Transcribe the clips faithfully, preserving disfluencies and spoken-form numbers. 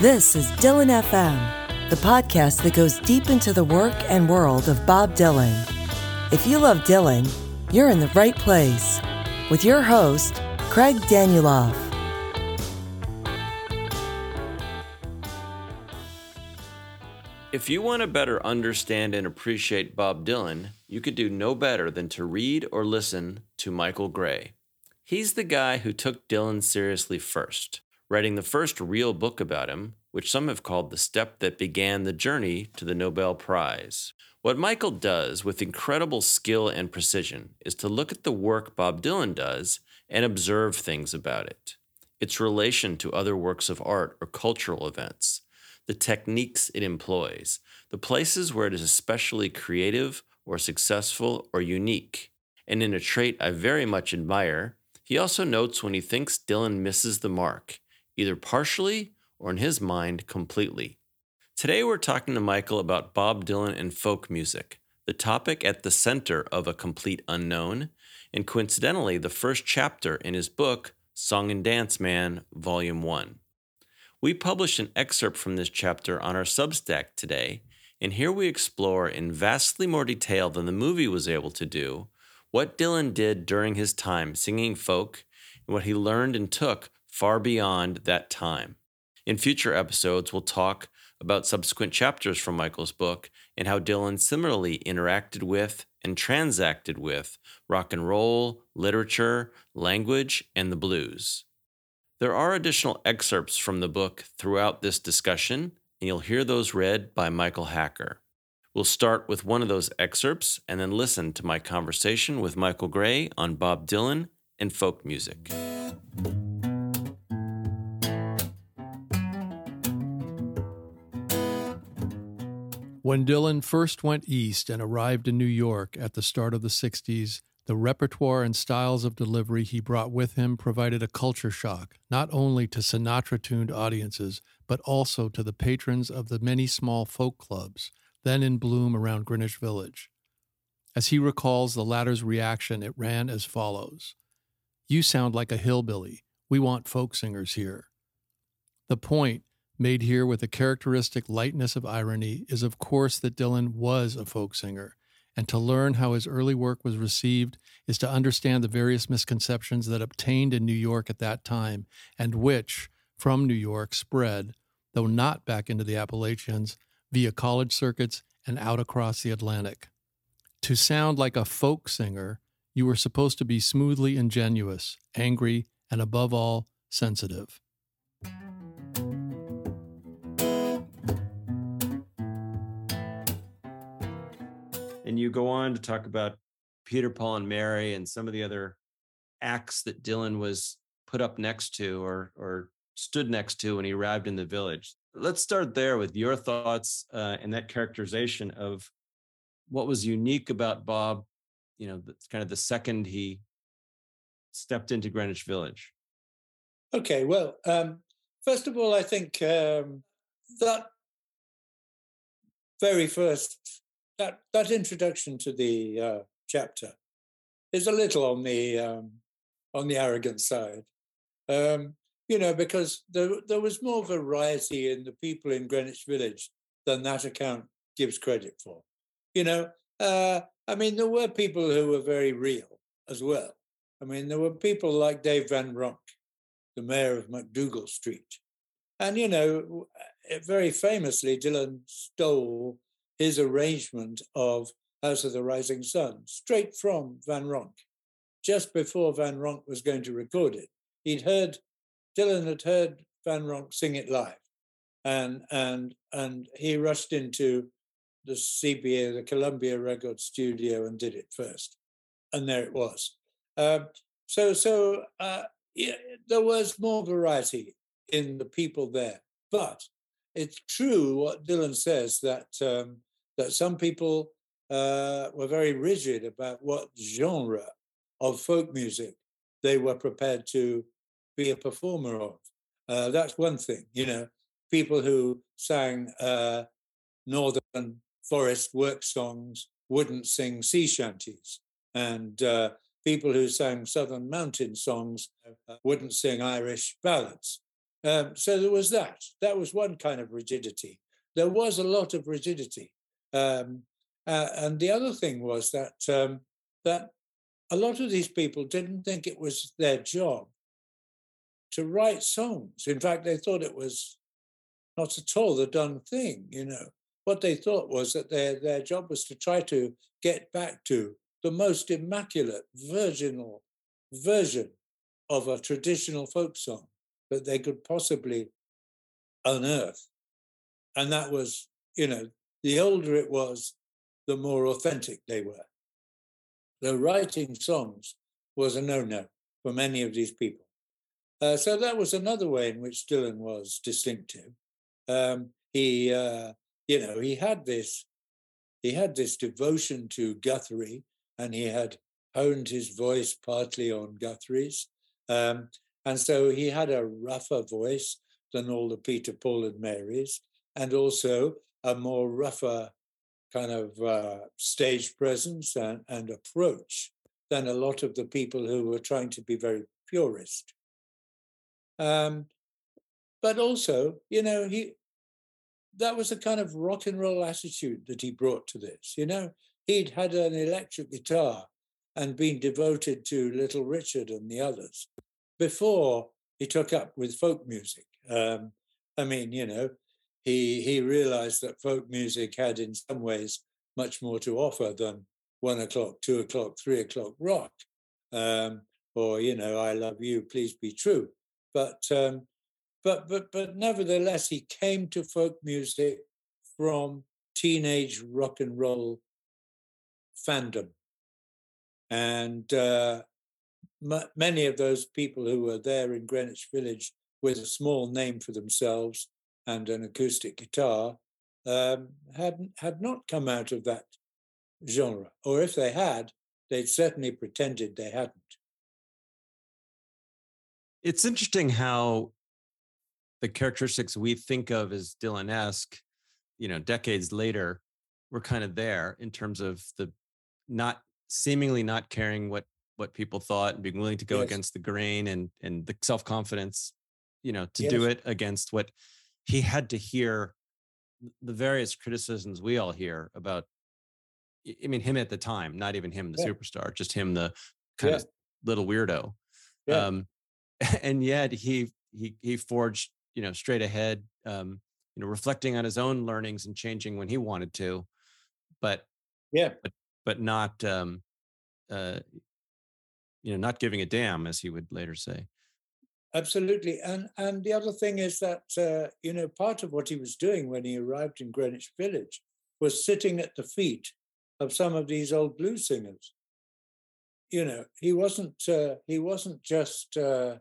This is Dylan F M, the podcast that goes deep into the work and world of Bob Dylan. If you love Dylan, you're in the right place. With your host, Craig Danieloff. If you want to better understand and appreciate Bob Dylan, you could do no better than to read or listen to Michael Gray. He's the guy who took Dylan seriously first, writing the first real book about him, which some have called the step that began the journey to the Nobel Prize. What Michael does with incredible skill and precision is to look at the work Bob Dylan does and observe things about it, its relation to other works of art or cultural events, the techniques it employs, the places where it is especially creative or successful or unique. And in a trait I very much admire, he also notes when he thinks Dylan misses the mark, either partially or in his mind completely. Today we're talking to Michael about Bob Dylan and folk music, the topic at the center of A Complete Unknown, and coincidentally the first chapter in his book, Song and Dance Man, Volume one. We published an excerpt from this chapter on our Substack today, and here we explore in vastly more detail than the movie was able to do what Dylan did during his time singing folk and what he learned and took far beyond that time. In future episodes, we'll talk about subsequent chapters from Michael's book and how Dylan similarly interacted with and transacted with rock and roll, literature, language, and the blues. There are additional excerpts from the book throughout this discussion, and you'll hear those read by Michael Hacker. We'll start with one of those excerpts and then listen to my conversation with Michael Gray on Bob Dylan and folk music. When Dylan first went east and arrived in New York at the start of the sixties, the repertoire and styles of delivery he brought with him provided a culture shock, not only to Sinatra-tuned audiences, but also to the patrons of the many small folk clubs then in bloom around Greenwich Village. As he recalls the latter's reaction, it ran as follows: "You sound like a hillbilly. We want folk singers here." The point, made here with a characteristic lightness of irony, is of course that Dylan was a folk singer, and to learn how his early work was received is to understand the various misconceptions that obtained in New York at that time, and which, from New York, spread, though not back into the Appalachians, via college circuits and out across the Atlantic. To sound like a folk singer, you were supposed to be smoothly ingenuous, angry, and above all, sensitive. And you go on to talk about Peter, Paul, and Mary and some of the other acts that Dylan was put up next to or or stood next to when he arrived in the village. Let's start there with your thoughts uh, and that characterization of what was unique about Bob, you know, the, kind of the second he stepped into Greenwich Village. Okay, well, um, first of all, I think um, that very first That, that introduction to the uh, chapter is a little on the um, on the arrogant side, um, you know, because there there was more variety in the people in Greenwich Village than that account gives credit for. You know, uh, I mean, there were people who were very real as well. I mean, there were people like Dave Van Ronk, the mayor of MacDougall Street, and you know, very famously, Dylan stole his arrangement of House of the Rising Sun, straight from Van Ronk. Just before Van Ronk was going to record it, he'd heard, Dylan had heard Van Ronk sing it live. And and and he rushed into the C B A, the Columbia Record Studio, and did it first. And there it was. Uh, so so uh, yeah, there was more variety in the people there. But it's true what Dylan says, that um, that some people uh, were very rigid about what genre of folk music they were prepared to be a performer of. Uh, that's one thing, you know, people who sang uh, Northern Forest work songs wouldn't sing sea shanties, and uh, people who sang Southern Mountain songs uh, wouldn't sing Irish ballads. Um, so there was that. That was one kind of rigidity. There was a lot of rigidity. Um, uh, and the other thing was that um, that a lot of these people didn't think it was their job to write songs. In fact, they thought it was not at all the done thing, you know. What they thought was that their, their job was to try to get back to the most immaculate, virginal version of a traditional folk song that they could possibly unearth. And that was, you know, the older it was, the more authentic they were. The writing songs was a no-no for many of these people. Uh, so that was another way in which Dylan was distinctive. Um, he, uh, you know, he had this, he had this devotion to Guthrie, and he had honed his voice partly on Guthrie's, um, and so he had a rougher voice than all the Peter, Paul, and Marys, and also a more rougher kind of uh, stage presence and, and approach than a lot of the people who were trying to be very purist. Um, but also, you know, he that was a kind of rock and roll attitude that he brought to this. You know, he'd had an electric guitar and been devoted to Little Richard and the others before he took up with folk music. Um, I mean, you know, he he realized that folk music had in some ways much more to offer than one o'clock, two o'clock, three o'clock rock, um, or, you know, I love you, please be true. But um, but but but nevertheless, he came to folk music from teenage rock and roll fandom, and uh, m- many of those people who were there in Greenwich Village with a small name for themselves and an acoustic guitar um, had had not come out of that genre, or if they had, they'd certainly pretended they hadn't. It's interesting how the characteristics we think of as Dylan-esque, you know, decades later, were kind of there in terms of the not seemingly not caring what what people thought and being willing to go Yes. against the grain, and and the self-confidence, you know, to Yes. do it against what he had to hear, the various criticisms we all hear about, I mean, him at the time, not even him, the Yeah. superstar, just him, the kind Yeah. of little weirdo. Yeah. Um, and yet he he he forged, you know, straight ahead, um, you know, reflecting on his own learnings and changing when he wanted to, but Yeah. but but not um, uh, you know, not giving a damn, as he would later say. Absolutely. And and the other thing is that, uh, you know, part of what he was doing when he arrived in Greenwich Village was sitting at the feet of some of these old blues singers. You know, he wasn't uh, he wasn't just uh,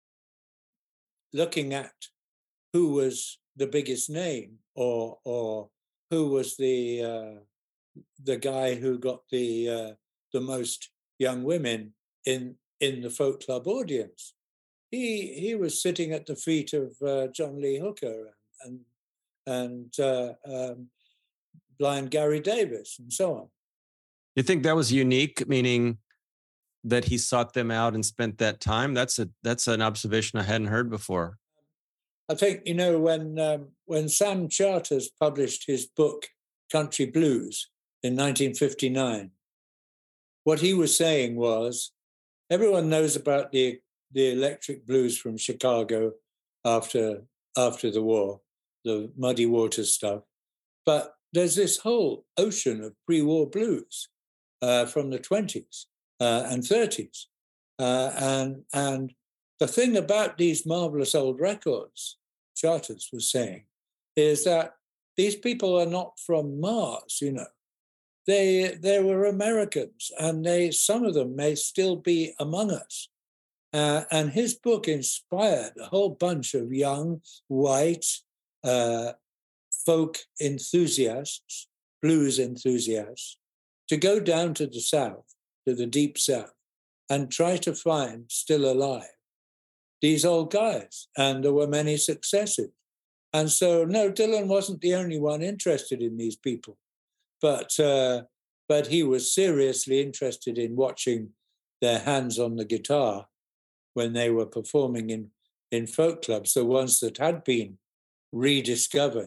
looking at who was the biggest name, or or who was the uh, the guy who got the uh, the most young women in in the folk club audience. He he was sitting at the feet of uh, John Lee Hooker and and, and uh, um, blind Gary Davis and so on. You think that was unique, meaning that he sought them out and spent that time? That's a that's an observation I hadn't heard before. I think, you know, when um, when Sam Charters published his book Country Blues in nineteen fifty-nine, what he was saying was, everyone knows about the the electric blues from Chicago after after the war, the Muddy Waters stuff, but there's this whole ocean of pre-war blues uh, from the twenties uh, and thirties, uh, and and the thing about these marvelous old records, Charters was saying, is that these people are not from Mars, you know. They they were Americans, and they some of them may still be among us. Uh, and his book inspired a whole bunch of young, white uh, folk enthusiasts, blues enthusiasts, to go down to the South, to the deep South, and try to find, still alive, these old guys. And there were many successes. And so, no, Dylan wasn't the only one interested in these people, but uh, but he was seriously interested in watching their hands on the guitar when they were performing in, in folk clubs, the ones that had been rediscovered.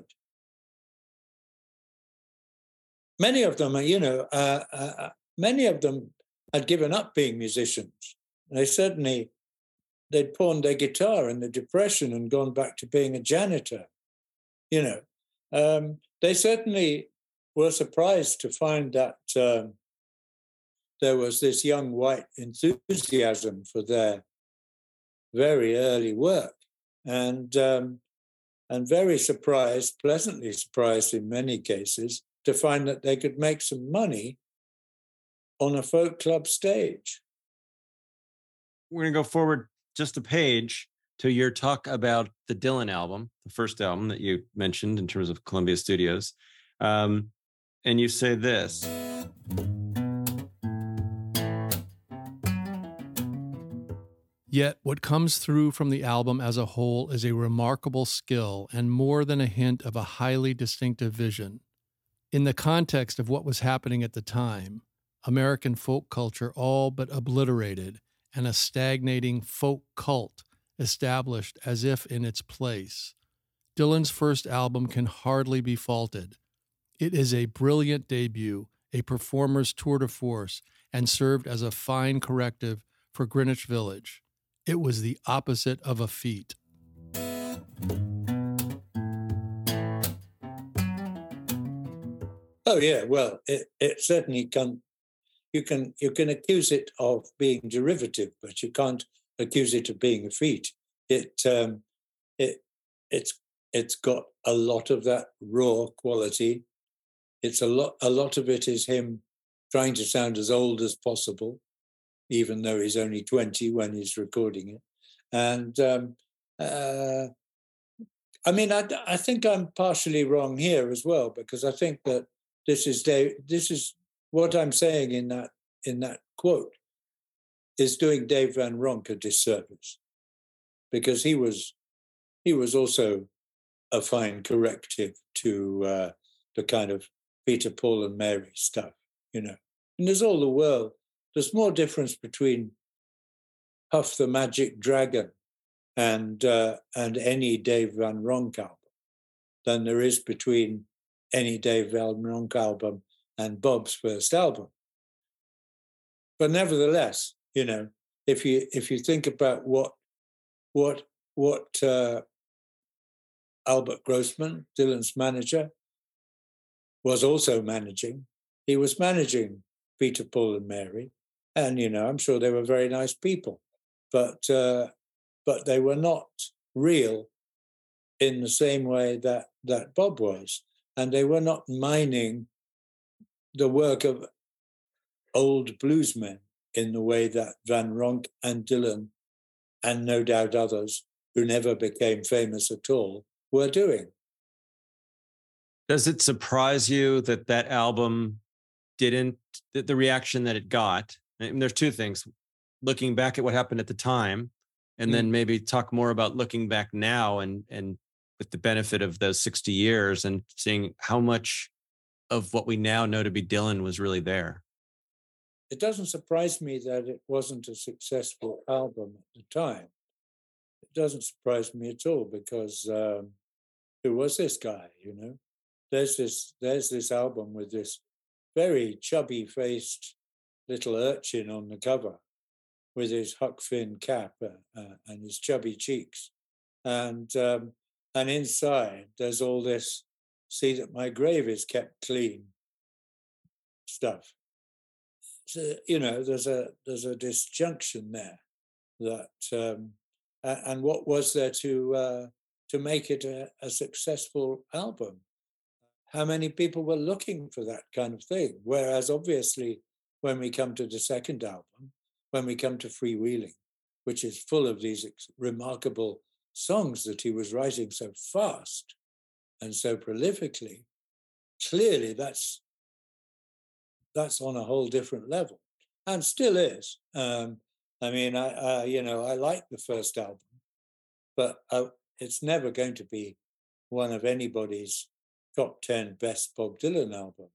Many of them, you know, uh, uh, many of them had given up being musicians. They certainly, they'd pawned their guitar in the Depression and gone back to being a janitor, you know. Um, they certainly were surprised to find that um, there was this young white enthusiasm for their very early work. And, um, and very surprised, pleasantly surprised in many cases, to find that they could make some money on a folk club stage. We're going to go forward just a page to your talk about the Dylan album, the first album that you mentioned in terms of Columbia Studios. Um, and you say this. Yet what comes through from the album as a whole is a remarkable skill and more than a hint of a highly distinctive vision. In the context of what was happening at the time, American folk culture all but obliterated and a stagnating folk cult established as if in its place. Dylan's first album can hardly be faulted. It is a brilliant debut, a performer's tour de force, and served as a fine corrective for Greenwich Village. It was the opposite of a feat. Oh yeah, well, it, it certainly can. You can you can accuse it of being derivative, but you can't accuse it of being a feat. It um, it it's it's got a lot of that raw quality. It's a lot. A lot of it is him trying to sound as old as possible, even though he's only twenty when he's recording it. And um, uh, I mean, I, I think I'm partially wrong here as well, because I think that this is Dave, this is what I'm saying in that in that quote is doing Dave Van Ronk a disservice, because he was he was also a fine corrective to uh, the kind of Peter, Paul, and Mary stuff, you know. And there's all the world. There's more difference between Puff the Magic Dragon and uh, and any Dave Van Ronk album than there is between any Dave Van Ronk album and Bob's first album. But nevertheless, you know, if you if you think about what what what uh, Albert Grossman, Dylan's manager, was also managing, he was managing Peter, Paul, and Mary, and you know, I'm sure they were very nice people, but uh, but they were not real in the same way that that Bob was, and they were not mining the work of old bluesmen in the way that Van Ronk and Dylan, and no doubt others who never became famous at all, were doing. Does it surprise you that that album didn't, the reaction that it got? I mean, there's two things. Looking back at what happened at the time, and mm. then maybe talk more about looking back now and and with the benefit of those sixty years and seeing how much of what we now know to be Dylan was really there. It doesn't surprise me that it wasn't a successful album at the time. It doesn't surprise me at all, because um, who was this guy, you know? There's this, there's this album with this very chubby-faced little urchin on the cover with his Huck Finn cap uh, uh, and his chubby cheeks. And, um, and inside, there's all this, see that my grave is kept clean stuff. So, you know, there's a there's a disjunction there, that um, and what was there to uh, to make it a, a successful album? How many people were looking for that kind of thing? Whereas obviously, when we come to the second album, when we come to Freewheeling, which is full of these ex- remarkable songs that he was writing so fast and so prolifically, clearly that's that's on a whole different level, and still is. Um, I mean, I, I, you know, I like the first album, but I, it's never going to be one of anybody's top ten best Bob Dylan albums.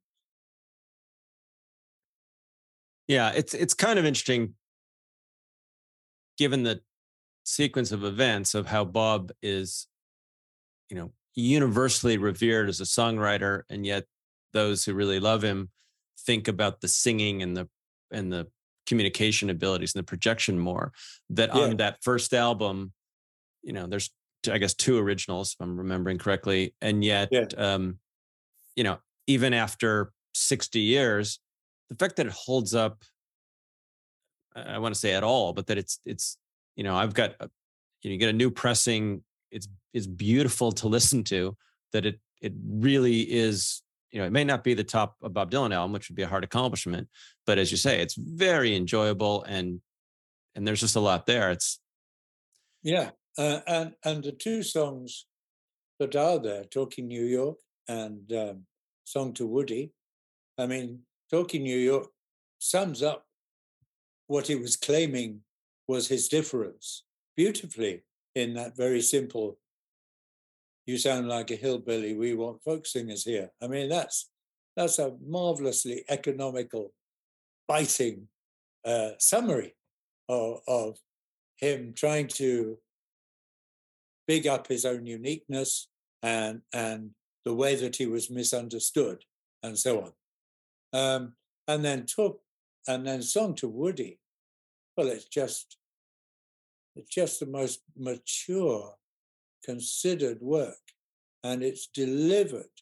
Yeah, it's it's kind of interesting, given the sequence of events of how Bob is, you know, universally revered as a songwriter, and yet those who really love him think about the singing and the and the communication abilities and the projection more. That Yeah. on that first album, you know, there's I guess two originals, if I'm remembering correctly, and yet, Yeah. um, you know, even after sixty years, the fact that it holds up, I want to say at all, but that it's it's you know, I've got a, you, know, you get a new pressing. It's it's beautiful to listen to. That it it really is. You know, it may not be the top of Bob Dylan album, which would be a hard accomplishment, but as you say, it's very enjoyable, and and there's just a lot there. It's yeah, uh, and and the two songs that are there, "Talking New York" and um, "Song to Woody." I mean, "Talking New York" sums up what he was claiming was his difference beautifully in that very simple, "You sound like a hillbilly, we want folk singers here." I mean, that's that's a marvelously economical, biting uh, summary of, of him trying to big up his own uniqueness and and the way that he was misunderstood and so on. Um, and then talk and then "Song to Woody." Well, it's just it's just the most mature, considered work, and it's delivered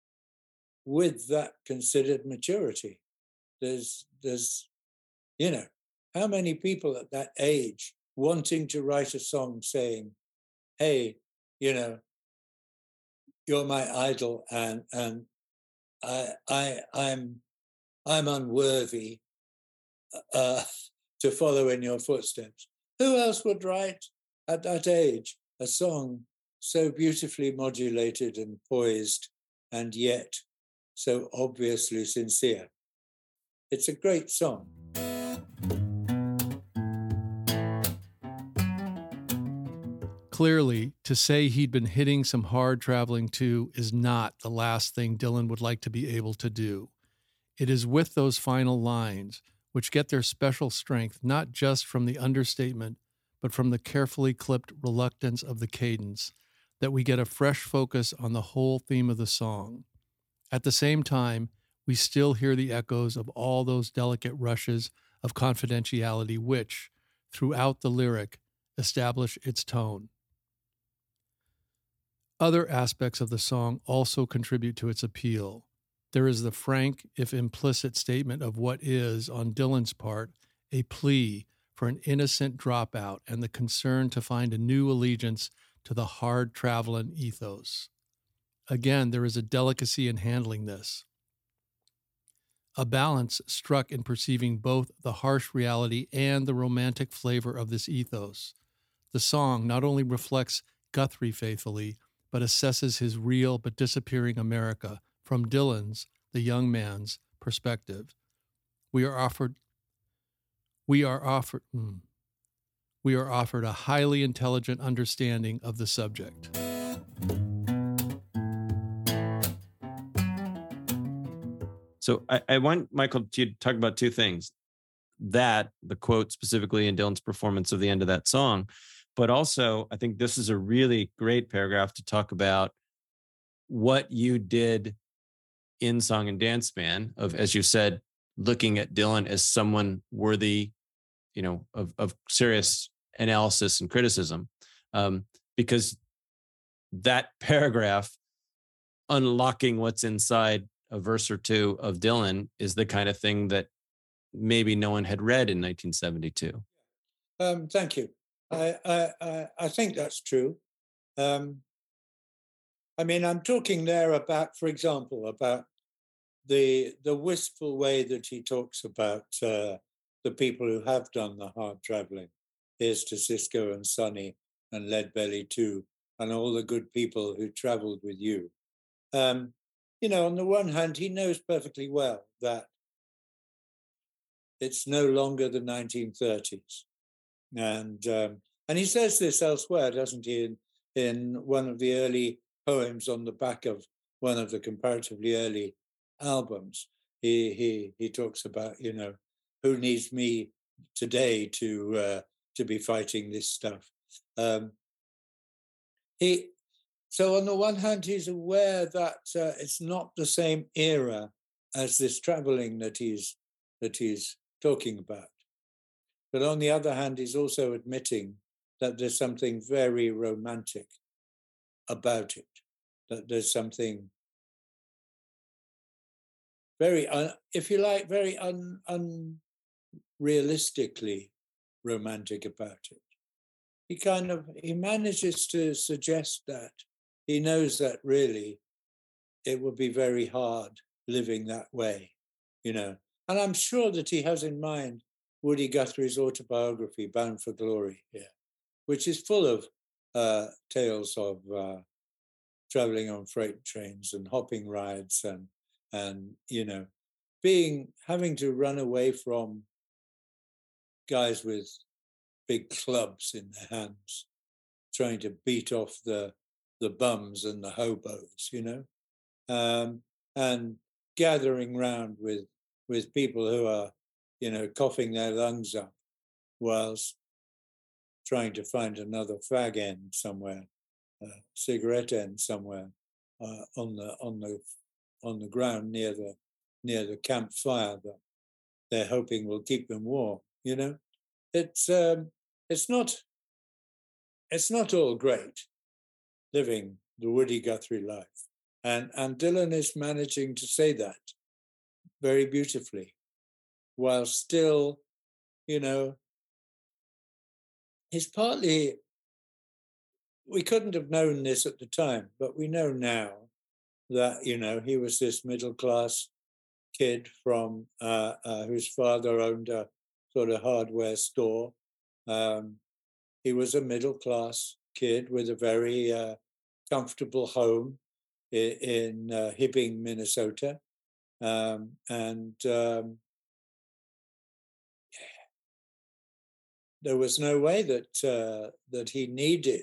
with that considered maturity. There's there's you know, how many people at that age wanting to write a song saying, "Hey, you know, you're my idol, and and I I I'm I'm unworthy uh, to follow in your footsteps." Who else would write at that age a song so beautifully modulated and poised, and yet so obviously sincere? It's a great song. Clearly, to say he'd been hitting some hard traveling too is not the last thing Dylan would like to be able to do. It is with those final lines, which get their special strength not just from the understatement, but from the carefully clipped reluctance of the cadence, that we get a fresh focus on the whole theme of the song. At the same time, we still hear the echoes of all those delicate rushes of confidentiality which, throughout the lyric, establish its tone. Other aspects of the song also contribute to its appeal. There is the frank, if implicit, statement of what is, on Dylan's part, a plea for an innocent dropout and the concern to find a new allegiance to the hard traveling ethos. Again, there is a delicacy in handling this. A balance struck in perceiving both the harsh reality and the romantic flavor of this ethos. The song not only reflects Guthrie faithfully, but assesses his real but disappearing America from Dylan's, the young man's, perspective. We are offered we are offered mm, we are offered a highly intelligent understanding of the subject. So I, I want Michael to talk about two things. That, the quote specifically in Dylan's performance of the end of that song, but also I think this is a really great paragraph to talk about what you did in Song and Dance Man of, as you said, looking at Dylan as someone worthy, you know, of, of serious analysis and criticism. Um, because that paragraph, unlocking what's inside a verse or two of Dylan, is the kind of thing that maybe no one had read in nineteen seventy-two. Um, thank you. I, I, I, I think that's true. Um, I mean, I'm talking there about, for example, about the the wistful way that he talks about uh, the people who have done the hard traveling. Here's to Cisco and Sonny and Leadbelly too, and all the good people who traveled with you. Um, you know, on the one hand, he knows perfectly well that it's no longer the nineteen thirties. And um, and he says this elsewhere, doesn't he, in, in one of the early poems on the back of one of the comparatively early albums. He he he talks about, you know, who needs me today to uh, to be fighting this stuff. Um, he so on the one hand, he's aware that uh, it's not the same era as this traveling that he's that he's talking about. But on the other hand, he's also admitting that there's something very romantic about it, that there's something very, uh, if you like, very un, unrealistically romantic about it. He kind of, he manages to suggest that he knows that really it would be very hard living that way, you know. And I'm sure that he has in mind Woody Guthrie's autobiography, Bound for Glory, here, which is full of uh, tales of uh, traveling on freight trains and hopping rides and, and, you know, being, having to run away from guys with big clubs in their hands, trying to beat off the, the bums and the hobos, you know, um, and gathering round with, with people who are, you know, coughing their lungs up whilst trying to find another fag end somewhere, a cigarette end somewhere uh, on the on the on the ground near the near the campfire that they're hoping will keep them warm. You know, it's um, it's not it's not all great living the Woody Guthrie life, and and Dylan is managing to say that very beautifully, while still, you know, he's partly. We couldn't have known this at the time, but we know now that, you know, he was this middle class kid from uh, uh, whose father owned a sort of hardware store. Um, he was a middle class kid with a very uh, comfortable home in, in uh, Hibbing, Minnesota. Um, and um, there was no way that uh, that he needed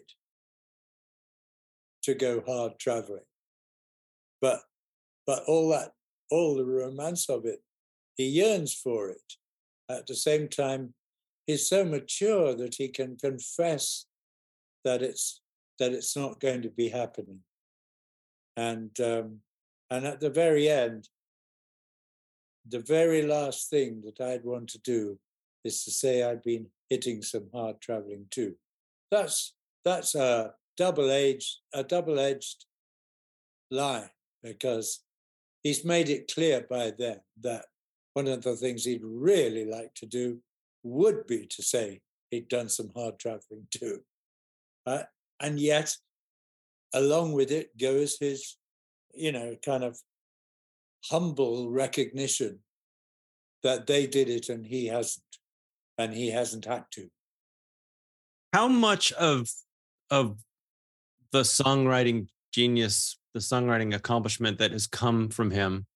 to go hard traveling. But but all that, all the romance of it, he yearns for it. At the same time, he's so mature that he can confess that it's that it's not going to be happening. And um, and at the very end, the very last thing that I'd want to do is to say I'd been hitting some hard traveling too. That's that's a double-edged a double-edged lie, because he's made it clear by then that one of the things he'd really like to do would be to say he'd done some hard traveling too. Uh, and yet, along with it goes his, you know, kind of humble recognition that they did it and he hasn't, and he hasn't had to. How much of of the songwriting genius, the songwriting accomplishment that has come from him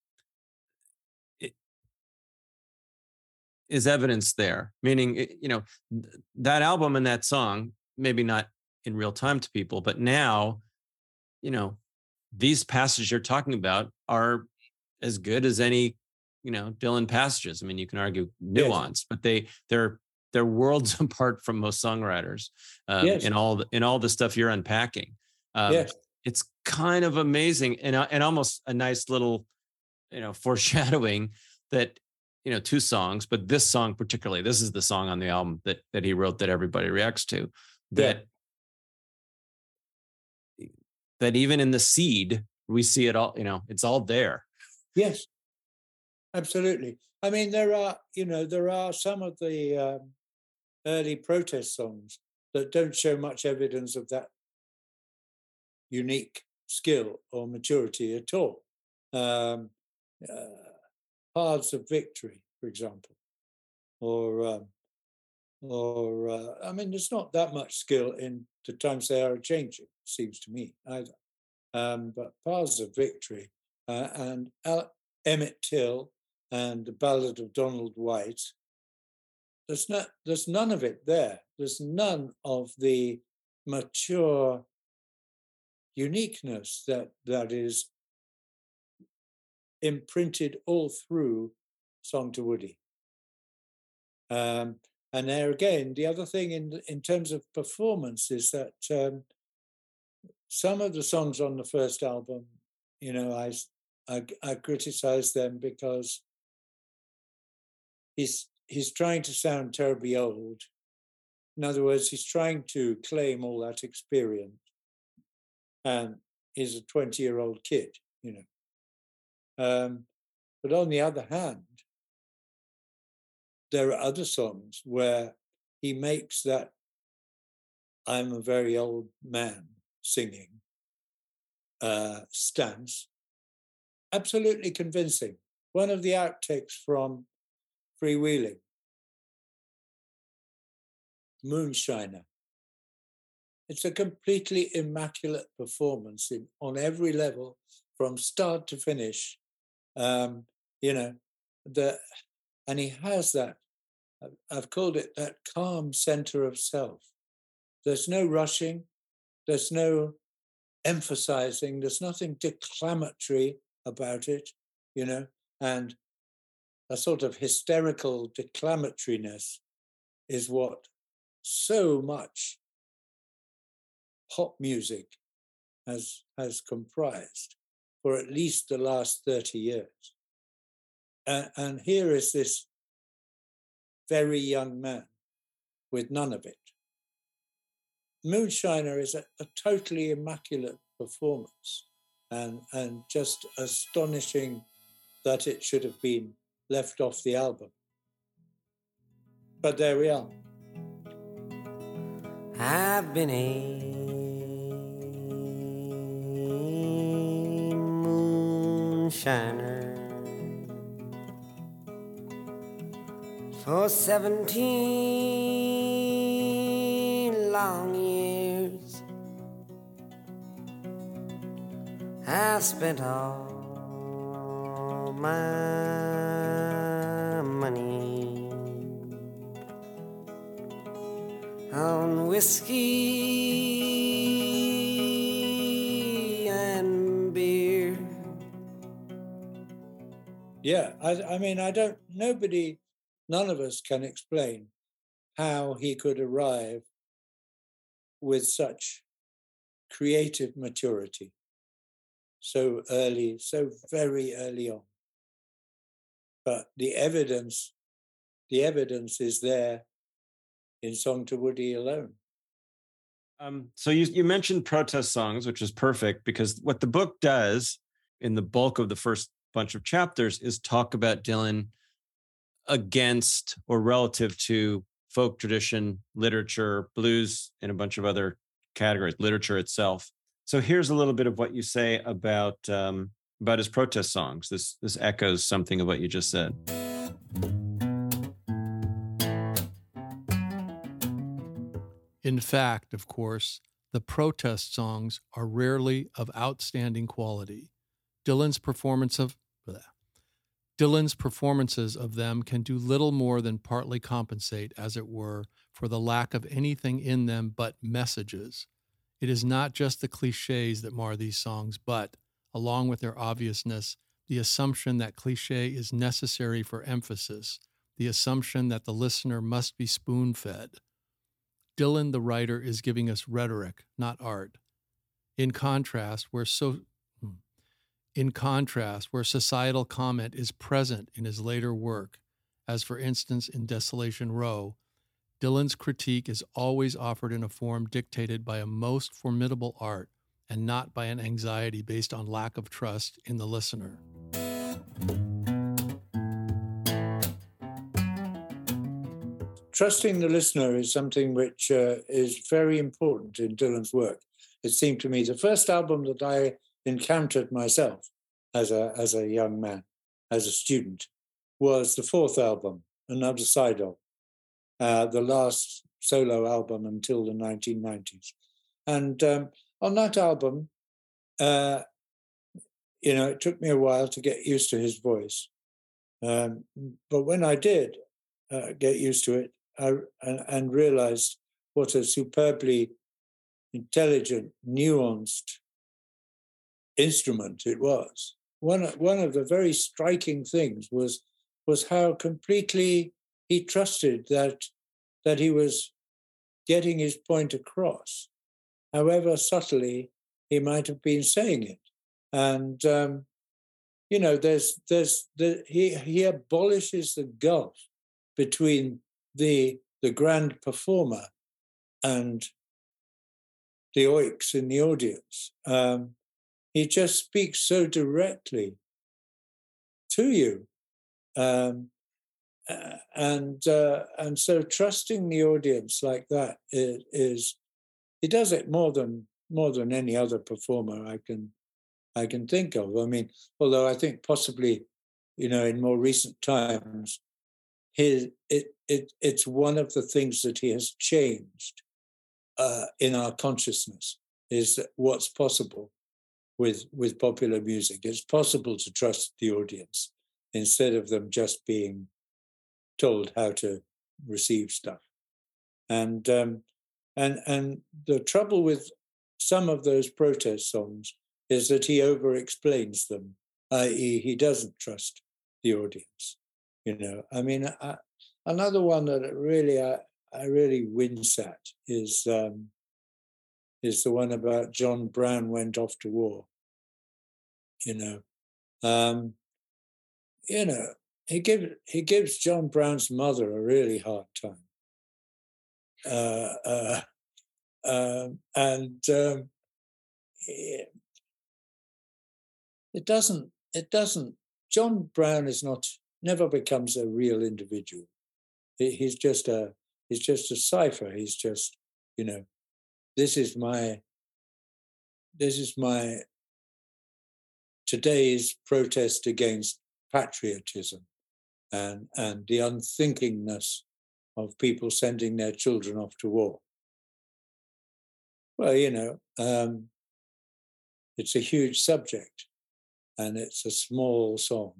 is evidence there? Meaning, you know, that album and that song, maybe not in real time to people, but now, you know, these passages you're talking about are as good as any, you know, Dylan passages. I mean, you can argue nuance, yes. but they they're they're worlds apart from most songwriters um, yes. in all the, in all the stuff you're unpacking. Um, yes. It's kind of amazing and and almost a nice little, you know, foreshadowing that, you know, two songs, but this song particularly, this is the song on the album that that he wrote that everybody reacts to. That yeah. that even in the seed, we see it all. You know, it's all there. Yes, absolutely. I mean, there are, you know, there are some of the um, early protest songs that don't show much evidence of that unique skill or maturity at all. Um, uh, Paths of Victory, for example, or um, or uh, I mean, there's not that much skill in The Times They Are Changing, seems to me either. Um, but Paths of Victory uh, and Al- Emmett Till and the Ballad of Donald White. There's not, there's none of it there. There's none of the mature uniqueness that that is imprinted all through Song to Woody. Um, And there again, the other thing in in terms of performance is that um, some of the songs on the first album, you know, I, I, I criticize them because he's he's trying to sound terribly old. In other words, he's trying to claim all that experience, and he's a twenty-year-old kid, you know. Um, but on the other hand, there are other songs where he makes that "I'm a very old man" singing uh, stance absolutely convincing. One of the outtakes from Freewheeling, Moonshiner. It's a completely immaculate performance in, on every level, from start to finish. Um, you know, the and he has that. I've called it that calm center of self. There's no rushing. There's no emphasizing. There's nothing declamatory about it, you know, and a sort of hysterical declamatoriness is what so much pop music has has comprised for at least the last thirty years. And, and here is this very young man with none of it. Moonshiner is a, a totally immaculate performance, and, and just astonishing that it should have been left off the album. But there we are. I've been a moonshiner for seventeen long years. I spent all my money on whiskey and beer. Yeah, I, I mean, I don't, nobody, none of us can explain how he could arrive with such creative maturity so early, so very early on. But the evidence, the evidence is there in Song to Woody alone. Um, so you you mentioned protest songs, which is perfect, because what the book does in the bulk of the first bunch of chapters is talk about Dylan against or relative to folk tradition, literature, blues, and a bunch of other categories, literature itself. So here's a little bit of what you say about um, about his protest songs. This this echoes something of what you just said. In fact, of course, the protest songs are rarely of outstanding quality. Dylan's performance of bleh, Dylan's performances of them can do little more than partly compensate, as it were, for the lack of anything in them but messages. It is not just the cliches that mar these songs, but, along with their obviousness, the assumption that cliche is necessary for emphasis, the assumption that the listener must be spoon-fed. Dylan, the writer, is giving us rhetoric, not art. In contrast, where so, in contrast, where societal comment is present in his later work, as for instance in Desolation Row, Dylan's critique is always offered in a form dictated by a most formidable art and not by an anxiety based on lack of trust in the listener. Trusting the listener is something which uh, is very important in Dylan's work. It seemed to me the first album that I encountered myself as a as a young man, as a student, was the fourth album, Another Side Of, uh, the last solo album until the nineteen nineties. And um, on that album, uh, you know, it took me a while to get used to his voice. Um, but when I did uh, get used to it, I, and, and realized what a superbly intelligent, nuanced instrument it was. One, one of the very striking things was, was how completely he trusted that that he was getting his point across, however subtly he might have been saying it. And um, you know, there's there's the he he abolishes the gulf between the the grand performer and the oiks in the audience. Um, he just speaks so directly to you, um, uh, and uh, and so trusting the audience like that is, is he does it more than more than any other performer I can I can think of. I mean, although I think possibly, you know, in more recent times, his it it it's one of the things that he has changed uh, in our consciousness is that what's possible with with popular music. It's possible to trust the audience instead of them just being told how to receive stuff. And um, and and the trouble with some of those protest songs is that he over-explains them, that is, he doesn't trust the audience. You know, I mean, I, another one that really I, I really wince at is um, is the one about John Brown went off to war. You know, um, you know, he gives he gives John Brown's mother a really hard time, uh, uh, um, and um, it, it doesn't it doesn't. John Brown is not never becomes a real individual. He, he's just a he's just a cipher. He's just, you know, this is my this is my today's protest against patriotism and and the unthinkingness of people sending their children off to war. Well, you know, um, it's a huge subject, and it's a small song.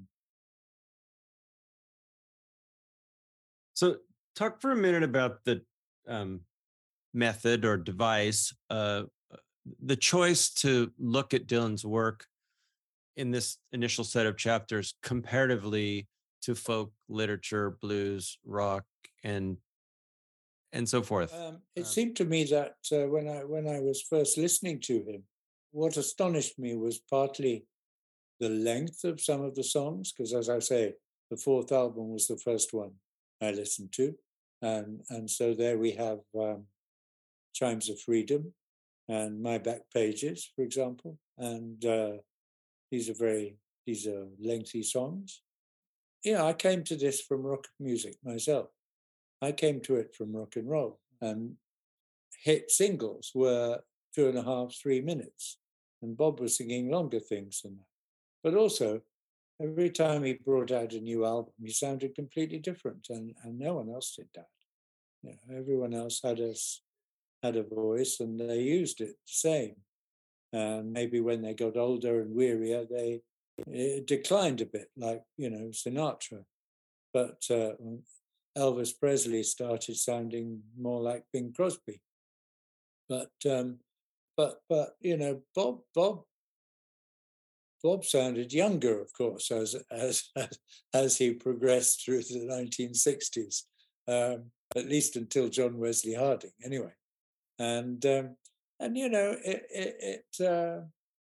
So, talk for a minute about the um, method or device, uh, the choice to look at Dylan's work in this initial set of chapters comparatively to folk literature, blues, rock, and and so forth. Um, it um, seemed to me that uh, when I when I was first listening to him, what astonished me was partly the length of some of the songs, because as I say, the fourth album was the first one I listened to, and and so there we have um, Chimes of Freedom and My Back Pages, for example, and uh, these are very these are lengthy songs. You know, I came to this from rock music myself. I came to it from rock and roll, and hit singles were two and a half, three minutes, and Bob was singing longer things than that. But also, every time he brought out a new album, he sounded completely different, and, and no one else did that. You know, everyone else had a had a voice, and they used it the same. And maybe when they got older and wearier, they it declined a bit, like, you know, Sinatra. But uh, Elvis Presley started sounding more like Bing Crosby. But um, but but you know, Bob Bob Bob sounded younger, of course, as as as he progressed through the nineteen sixties, um, at least until John Wesley Harding, anyway. And um, and you know, it it. it uh,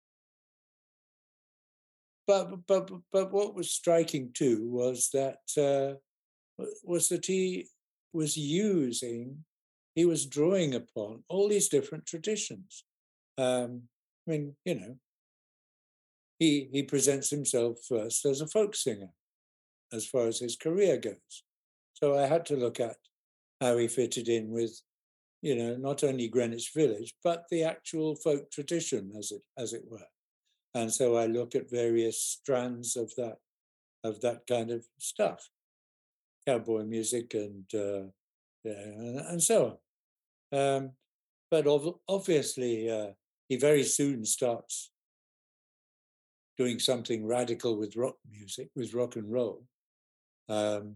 but but but what was striking too was that uh, was that he was using, he was drawing upon all these different traditions. Um, I mean, you know, he he presents himself first as a folk singer, as far as his career goes. So I had to look at how he fitted in with, you know, not only Greenwich Village, but the actual folk tradition, as it as it were. And so I look at various strands of that of that kind of stuff, cowboy music and uh, yeah, and, and so on. Um, but ov- obviously, uh, he very soon starts doing something radical with rock music, with rock and roll. Um,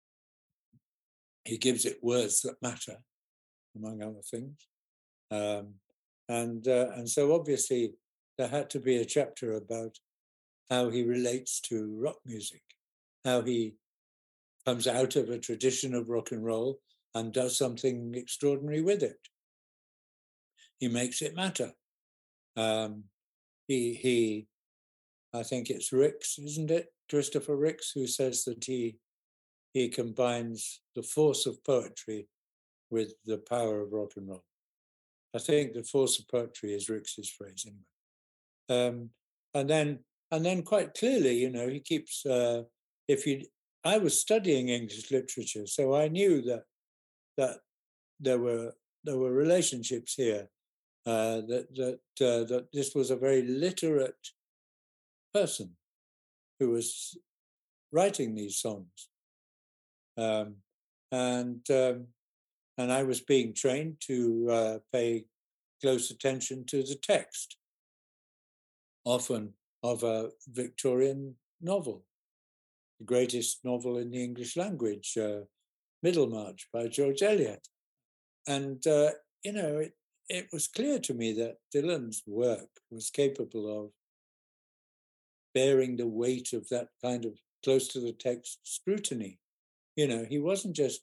he gives it words that matter, among other things. Um, and uh, and so obviously there had to be a chapter about how he relates to rock music, how he comes out of a tradition of rock and roll and does something extraordinary with it. He makes it matter. Um, he, he, I think it's Ricks, isn't it? Christopher Ricks, who says that he, he combines the force of poetry with the power of rock and roll. I think the force of poetry is Ricks's phrase anyway. Um, and then, and then quite clearly, you know, he keeps. Uh, if you, I was studying English literature, so I knew that that there were there were relationships here. Uh, that that uh, that this was a very literate person who was writing these songs, um, and um, and I was being trained to uh, pay close attention to the text, often of a Victorian novel, the greatest novel in the English language, uh, Middlemarch by George Eliot. And, uh, you know, it, it was clear to me that Dylan's work was capable of bearing the weight of that kind of close to the text scrutiny. You know, he wasn't just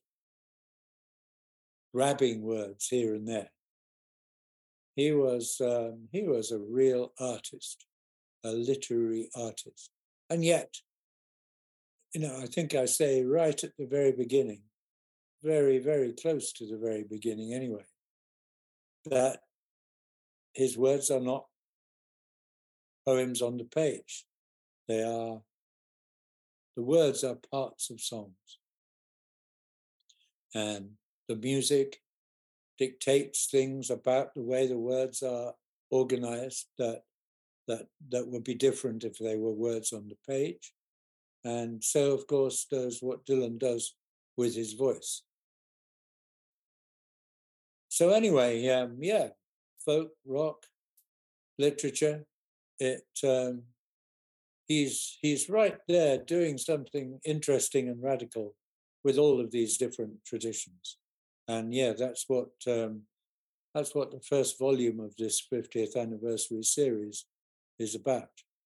grabbing words here and there. He was um, he was a real artist, a literary artist. And yet, you know, I think I say right at the very beginning, very, very close to the very beginning anyway, that his words are not poems on the page. They are, the words are parts of songs. And the music dictates things about the way the words are organized that that that would be different if they were words on the page. And so, of course, does what Dylan does with his voice. So anyway, um, yeah, folk, rock, literature, it um, he's he's right there doing something interesting and radical with all of these different traditions. And yeah, that's what um, that's what the first volume of this fiftieth anniversary series is about.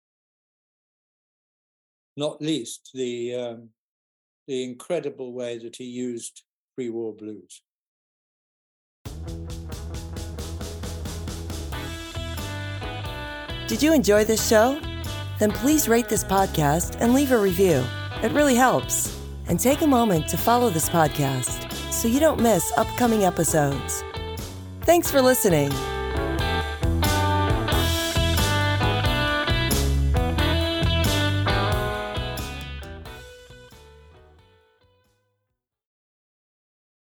Not least the um, the incredible way that he used pre-war blues. Did you enjoy this show? Then please rate this podcast and leave a review. It really helps. And take a moment to follow this podcast so you don't miss upcoming episodes. Thanks for listening.